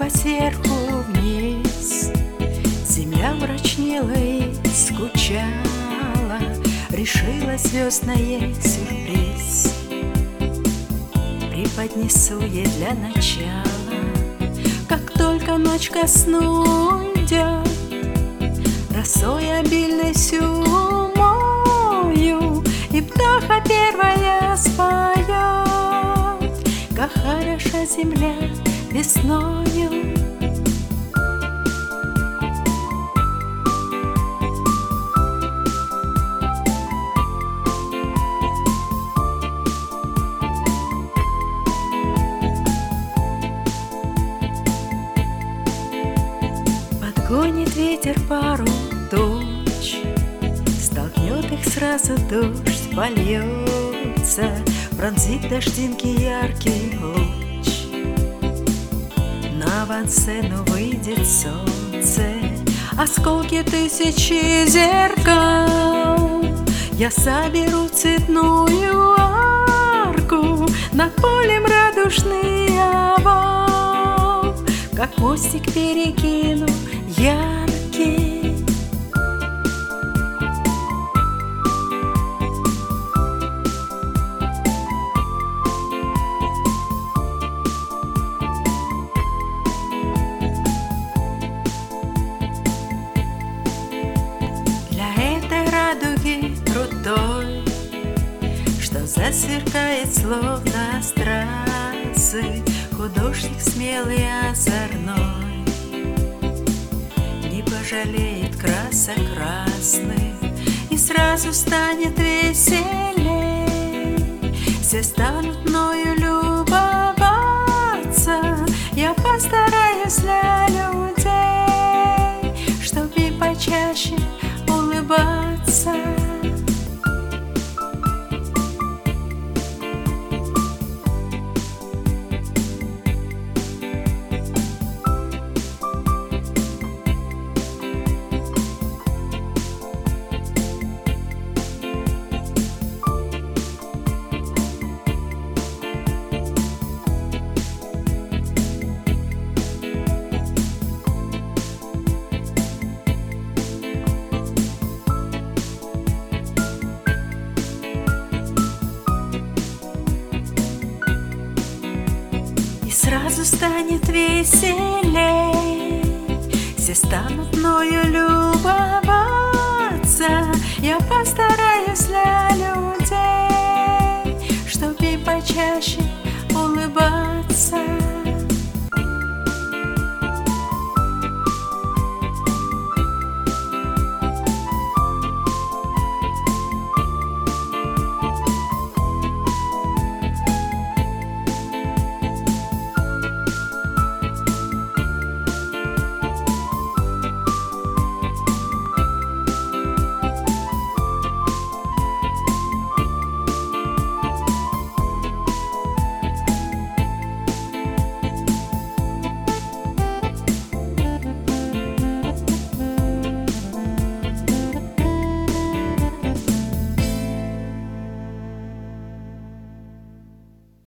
сверху вниз. Земля мрачнела и скучала, решила звездное сюрприз. Преподнесу ей для начала, как только ночь ко сну идет, росой обильной всю мою, и птаха первая споет, как хороша земля весною. Подгонит ветер пару туч, столкнет их сразу, дождь польется, пронзит дождинки яркий луч. На авансцену выйдет солнце, осколки тысячи зеркал. Я соберу цветную арку, над полем радужный овал, как мостик перекину яркий. Крутой, что засверкает словно страссы, художник смелый озорной не пожалеет красок красных и сразу станет веселей. Все станут мною любоваться, я постараюсь для людей, чтоб и почаще улыбаться. Сразу станет веселей, все станут мною любоваться, я постараюсь для людей.